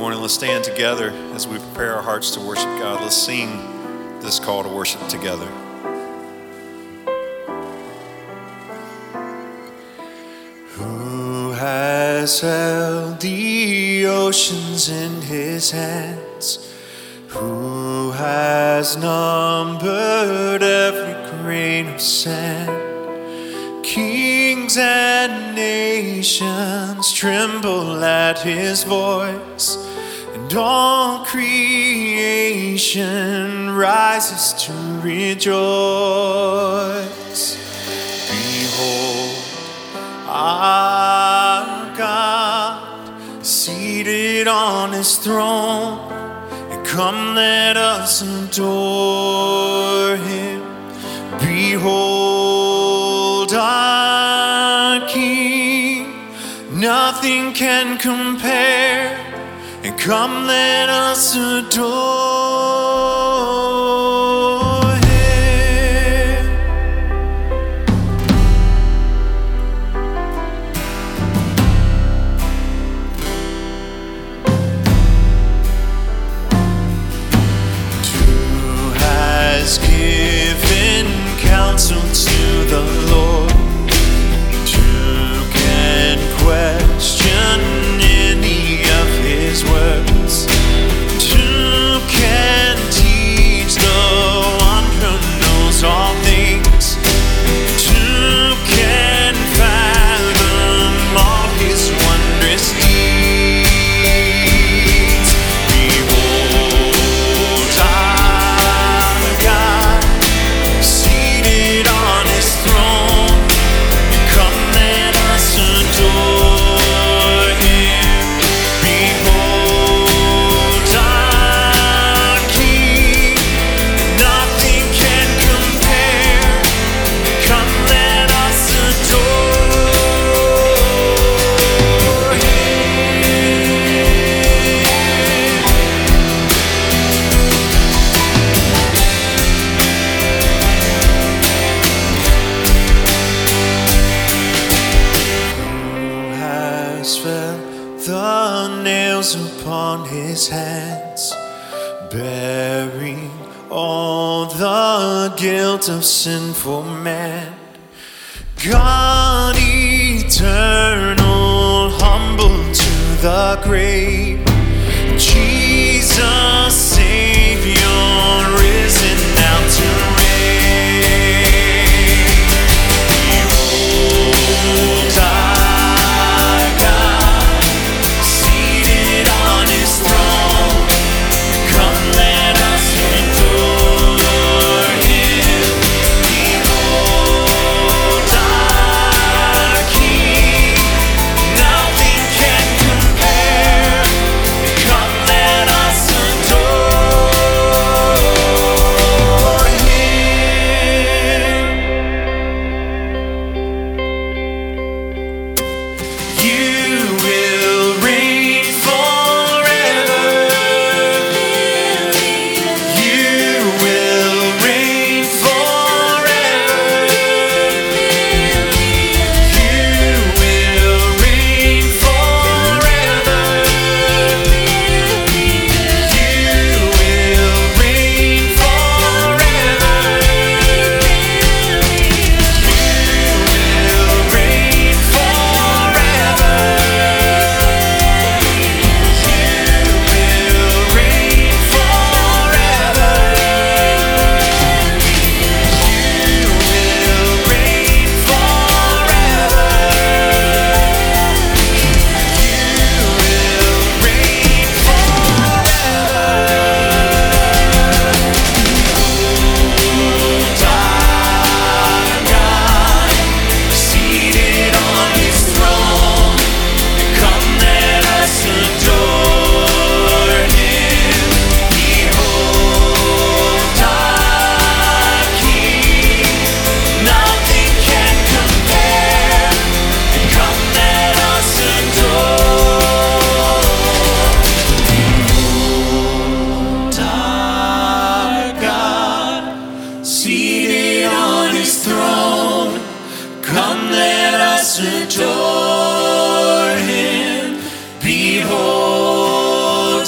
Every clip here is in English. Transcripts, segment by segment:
morning. Let's stand together as we prepare our hearts to worship God. Let's sing this call to worship together. Who has held the oceans in his hands? Who has numbered every grain of sand? Kings and nations tremble at his voice, and all creation rises to rejoice. Behold, our God, seated on his throne, and come let us adore him. Behold, our King, nothing can compare, and come let us adore him. Who has given counsel to the Lord? Who can question any of his words? Who can teach the one who knows all things? Who can fathom all his wondrous deeds? Behold, our God, seated on his throne, come let us adore him. Behold, our King, nothing can compare, come let us adore Who has felt the nails upon his hands, bearing all the guilt of sinful man? God eternal, humble to the grave, Jesus Savior, risen now to reign. Behold, our God, seated on his throne, come let us adore him. Behold, our King, nothing can compare, come let us adore him. You will reign forever. You will reign forever. You will reign forever. You will reign forever. You will reign seated on his throne, come let us adore him. Behold, our King, nothing can compare, come let us adore. Behold, our God, seated on his throne, come let us adore him. Behold,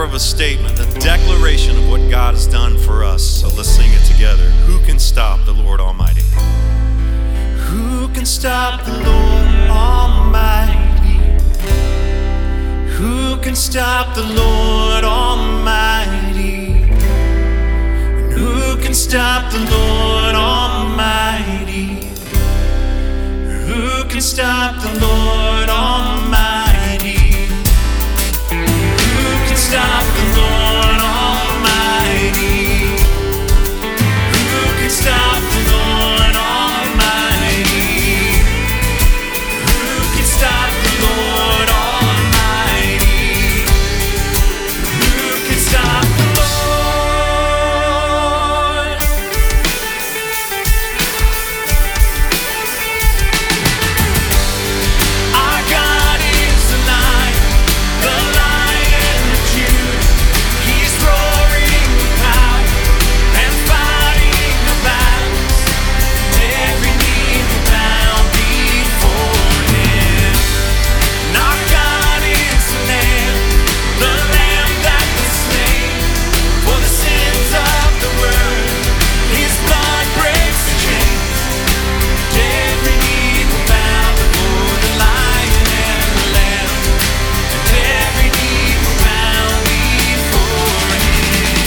of a statement, a declaration of what God has done for us. So let's sing it together. Who can stop the Lord Almighty? Who can stop the Lord Almighty? Who can stop the Lord Almighty? And who can stop the Lord Almighty? Who can stop the Lord Almighty? Who can stop the Lord Almighty? Who can stop the Lord Almighty? Who can stop the Lord Almighty? Who can stop the Lord? Our God is the Lion of Judah. He's roaring with power and fighting the battles. Every knee will bow before Him. And our God is the Lamb that was slain for the sins of the world. His blood breaks the chains. And every knee will bow before the Lion and the Lamb. And every knee will bow before Him.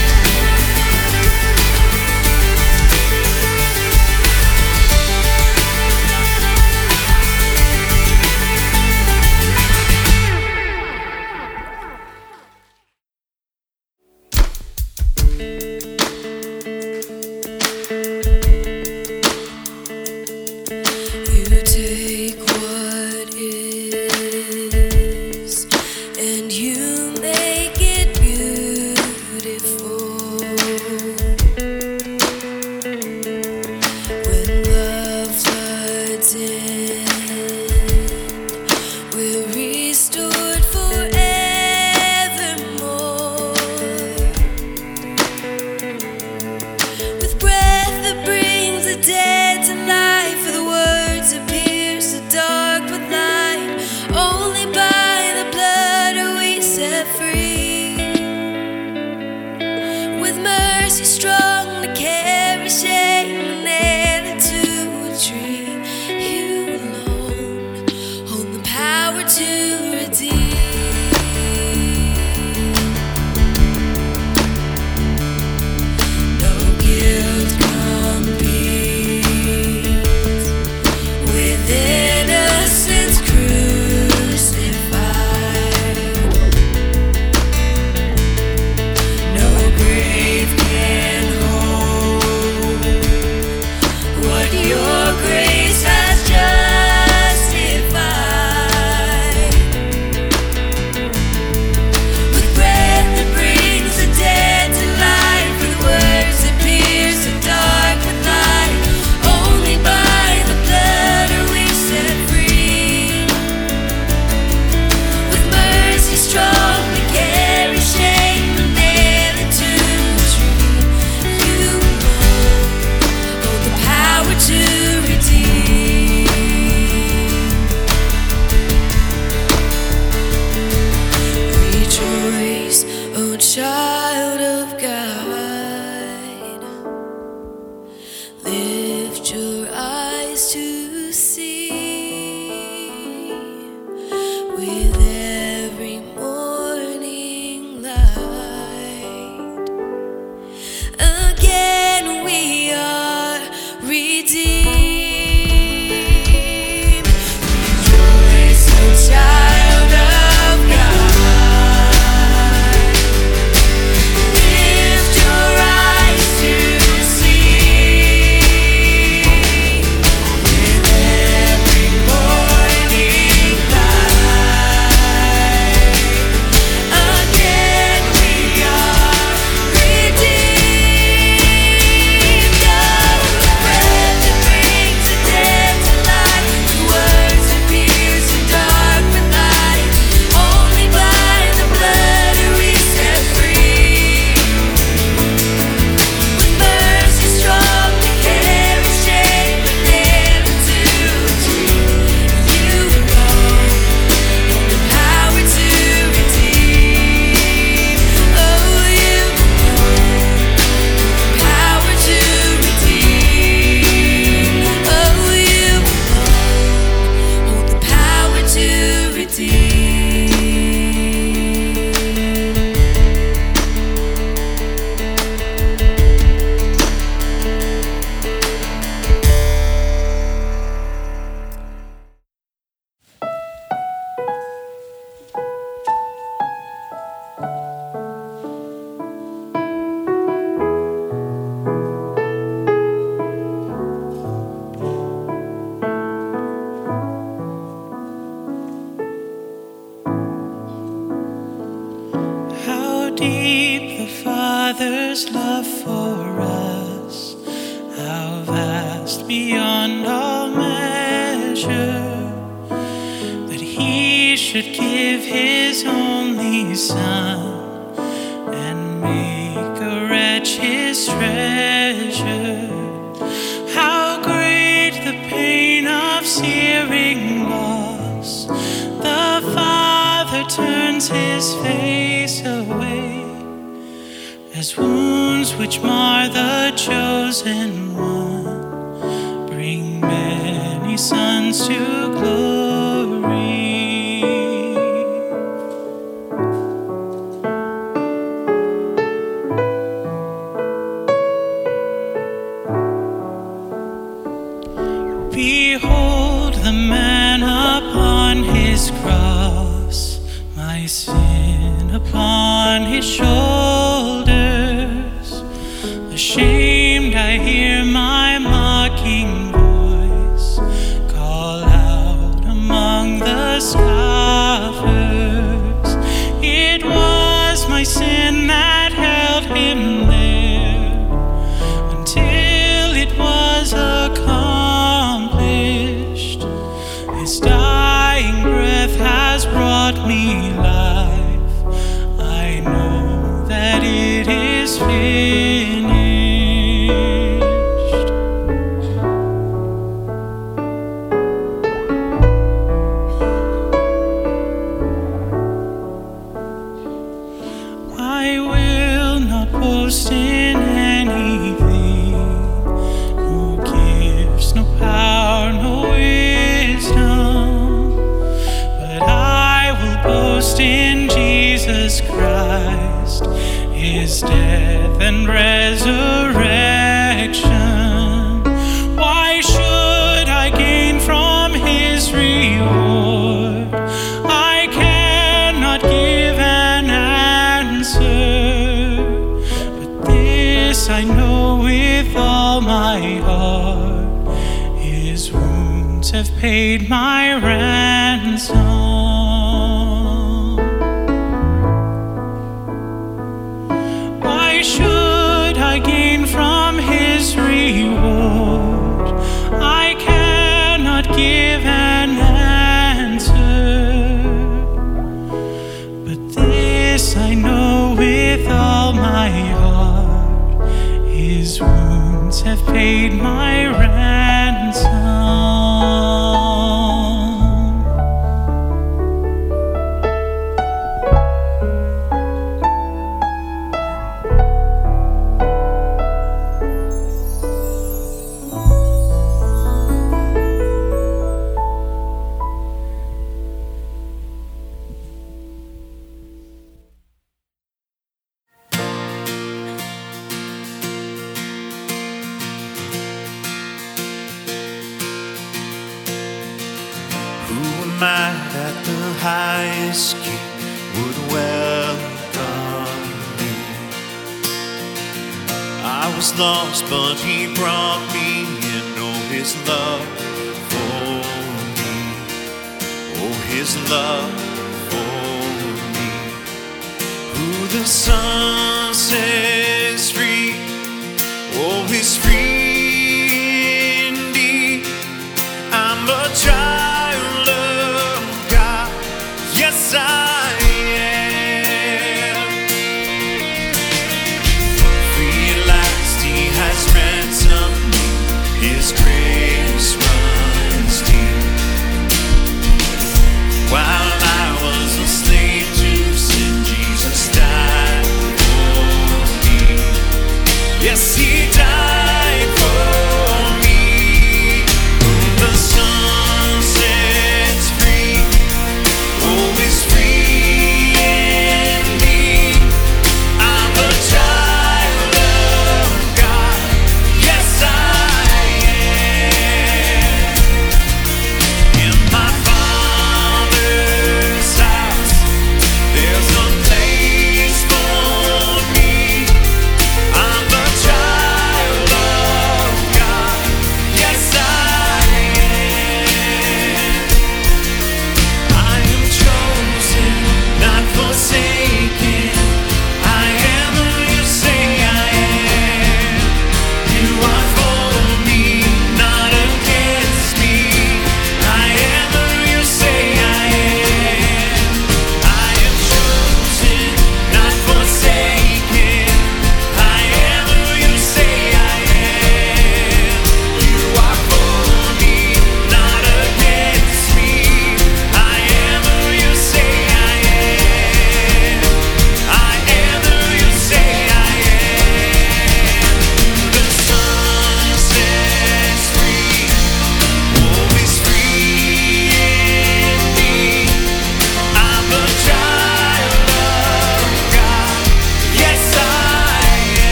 You take what is and you make it beautiful. When love floods in, we're restored forevermore. With breath that brings the dead to life, for the words that pierce the dark with light. Only by the blood are we set free. With mercy strong to carry shame and nail it to a tree. You alone hold the power to redeem. No guilt competes with innocence crucified. No grave can deep the Father's love for us, how vast beyond all measure, that He should give His only Son and make a wretch His treasure. How great the pain of searing loss! The Father turns His face away, as wounds which mar the chosen one bring many sons to glory. Behold the man upon His cross, my sin upon His shoulders. Ashamed I hear my mocking voice call out among the scoffers. It was my sin that held Him there until it was accomplished. His dying breath has brought me life. I know that it is finished. I will not boast in anything, no gifts, no power, no wisdom, but I will boast in Jesus Christ, His death and resurrection. Why should I gain from His reward? I cannot give an answer, but this I know with all my heart: His wounds have paid my ransom. Why should I gain from His reward? I cannot give an answer, but this I know with all my heart: His wounds have paid my ransom. Who am I that the highest King would welcome me? I was lost, but He brought me in. Oh, His love for me. Oh, His love for me. Who the Son sets free, oh, is free indeed. I'm a child of God, yes I am. Free at last He has ransomed me, His grace runs deep. While I was a slave to sin, Jesus died for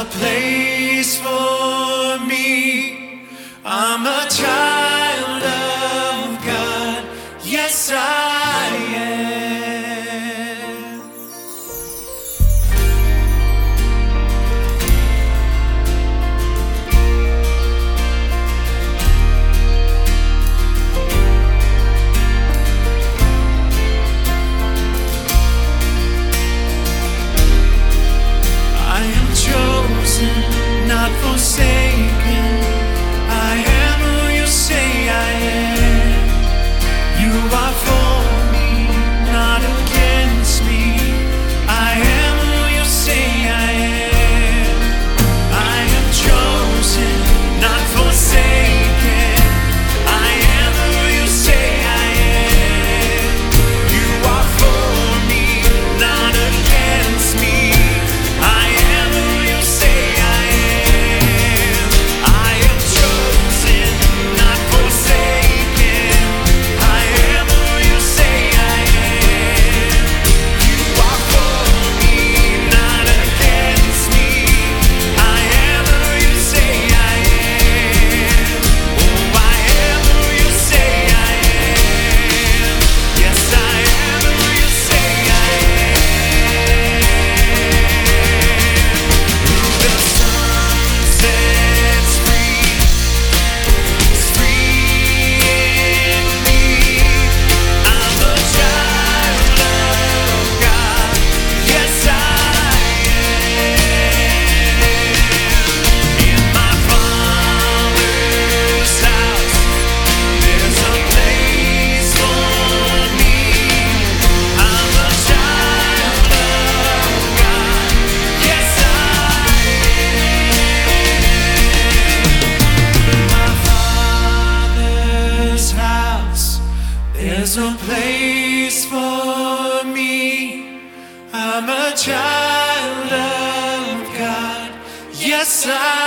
place for me. I'm a child of God. Yes, I am. I am chosen, not forsaken. I am who you say I am. You are for me, not against me. I am who you say I am. I am chosen, not forsaken. I am who you say I am. You are for me, not against me. I am who you say I am. I am chosen, not forsaken. I am who you say I am. You are for me, not against me. I am who you say I am. Oh, I am who you say I am. Yes, I am who you say I am. The sun sets free, is free in me. I'm a child of God. Yes, I am. In my Father's house, there's a place for me. I'm a child of God. Yes, I am. My Father's house, there's a place for me. I'm a child of God. Yes, I